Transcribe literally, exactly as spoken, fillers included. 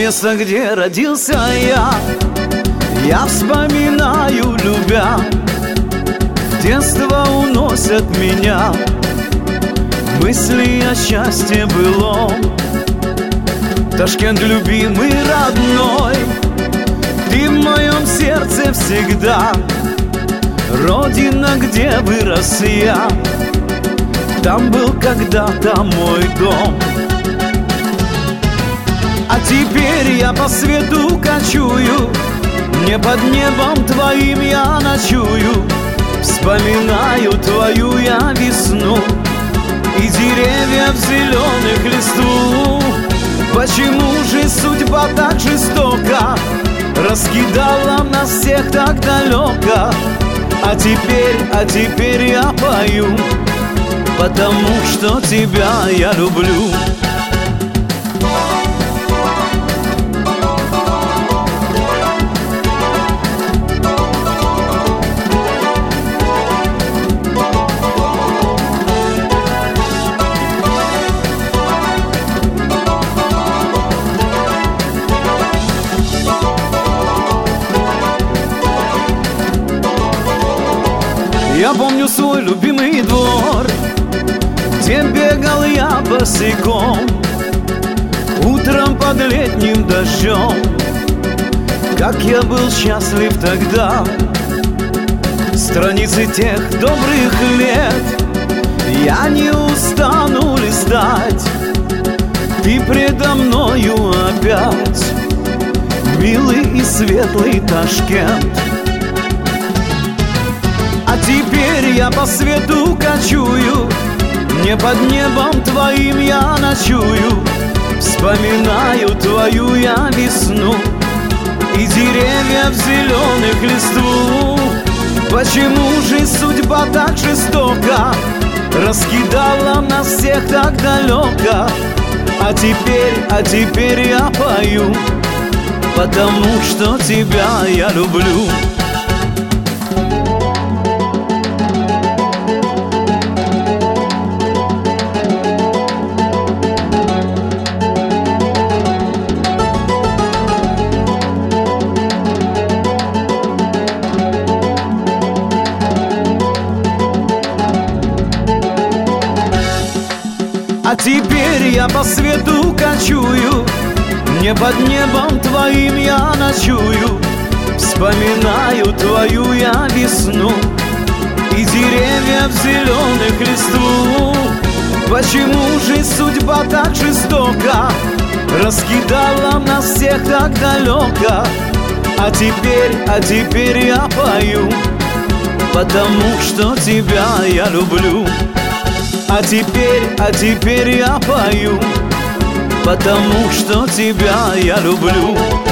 место, где родился я, я вспоминаю, любя. В детство уносят меня мысли о счастье былом. Ташкент, любимый, родной, ты в моем сердце всегда. Родина, где вырос я, там был когда-то мой дом. А теперь я по свету кочую, не под небом твоим я ночую. Вспоминаю твою я весну и деревья в зеленых листву. Почему же судьба так жестока раскидала нас всех так далеко? А теперь, а теперь я пою, потому что тебя я люблю. Я помню свой любимый двор, где бегал я босиком утром под летним дождем. Как я был счастлив тогда, страницы тех добрых лет я не устану листать. Ты предо мною опять, милый и светлый Ташкент. А теперь я по свету кочую, не под небом твоим я ночую. Вспоминаю твою я весну и деревья в зеленых листву. Почему же судьба так жестока раскидала нас всех так далеко? А теперь, а теперь я пою, потому что тебя я люблю. А теперь я по свету кочую, не под небом твоим я ночую. Вспоминаю твою я весну и деревья в зеленых листву. Почему же судьба так жестока раскидала нас всех так далеко? А теперь, а теперь я пою, потому что тебя я люблю. А теперь, а теперь я пою, потому что тебя я люблю.